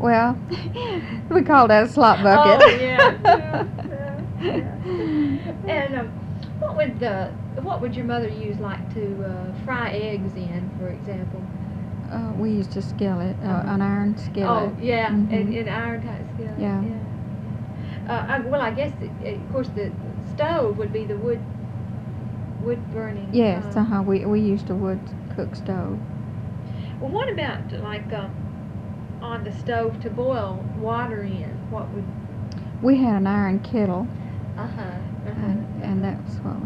Well, we call that a slop bucket. Oh yeah, yeah. And what would your mother use like to fry eggs in, for example? We used a skillet, Uh-huh. an iron skillet. Oh yeah, Mhm. an iron type skillet. Yeah. Well, I guess of course the stove would be the wood burning. Yes, we used a wood cook stove. Well, what about like on the stove to boil water in? What would? We had an iron kettle, and that was what we.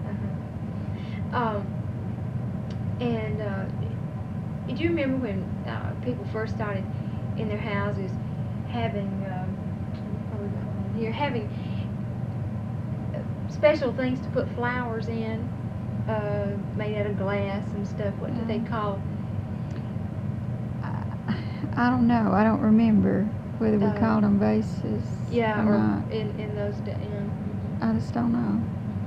And do you remember when people first started in their houses having having special things to put flowers in, made out of glass and stuff? What did they call? I don't know. I don't remember whether we called them vases. Yeah, or or not. in those days. I just don't know.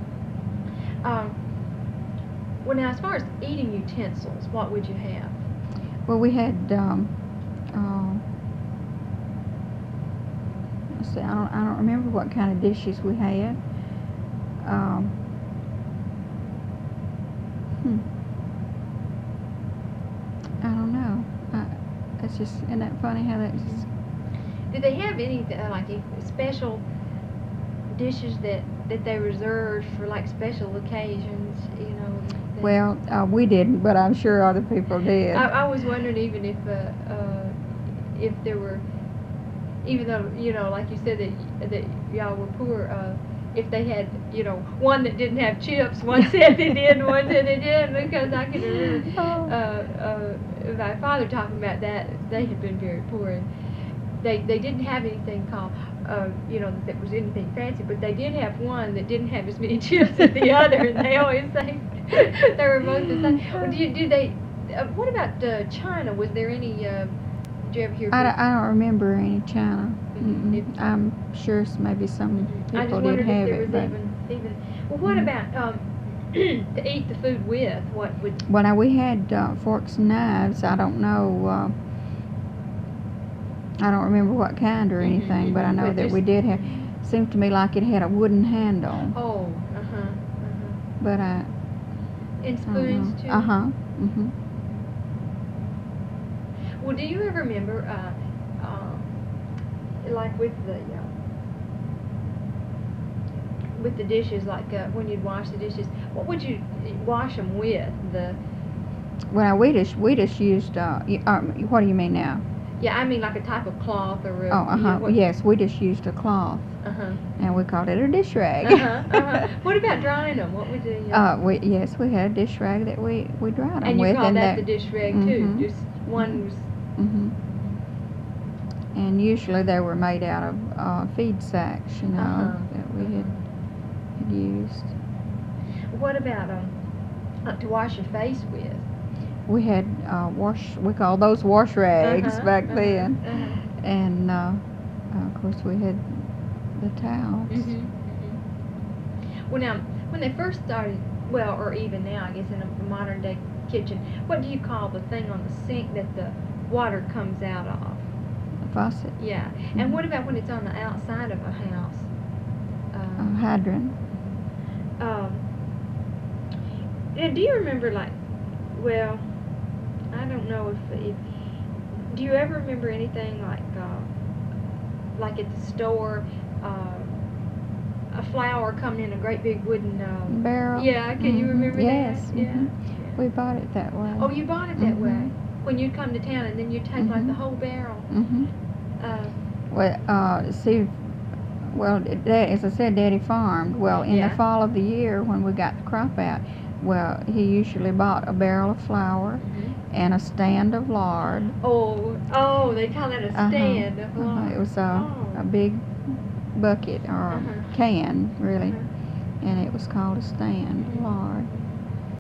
Well, now as far as eating utensils, what would you have? Well, we had. Let's see. I don't remember what kind of dishes we had. I don't know. It's just, isn't that funny how that's. Did they have any like special dishes that they reserved for like special occasions? You know. Well, we didn't, but I'm sure other people did. I was wondering even if there were, even though like you said that y'all were poor, if they had one that didn't have chips, one said they did, one said they didn't, because I can remember my father talking about that. They had been very poor, and they didn't have anything called that was anything fancy, but they did have one that didn't have as many chips as the other, and they always say they were both the same. Well, did they? What about China? Was there any? Did you ever hear? I don't remember any China. Mm-hmm. I'm sure maybe some people did have it, but. Even. Well, what about to eat the food with? What would? Well, now we had forks and knives. I don't know. I don't remember what kind or anything, but I know that we did have. Seemed to me like it had a wooden handle. Oh, But and spoons too. Well, do you ever remember, like with the dishes, like when you'd wash the dishes, what would you wash them with? Well, we just used. What do you mean now? Yeah, I mean like a type of cloth or. Yes, we just used a cloth. And we called it a dish rag. What about drying them? What would the? We had a dish rag that we dried them and with. You call that the dish rag too? Just one was. And usually they were made out of feed sacks, that we had used. What about to wash your face with? We had we called those wash rags back then, and of course we had the towels. Well, now when they first started, well, or even now, I guess in a modern day kitchen, what do you call the thing on the sink that the water comes out of? The faucet. Yeah. And what about when it's on the outside of a house? Hydrant. Do you remember well, I don't know if do you ever remember anything like at the store, a flour coming in a great big wooden barrel? Yeah, can you remember yes. that? Yeah. We bought it that way. Oh, you bought it that way? When you'd come to town and then you'd take like the whole barrel? As I said, Daddy farmed. Well, in the fall of the year when we got the crop out, well, he usually bought a barrel of flour and a stand of lard. Oh, they call that a stand of lard. It was a big bucket or can, really, and it was called a stand of lard.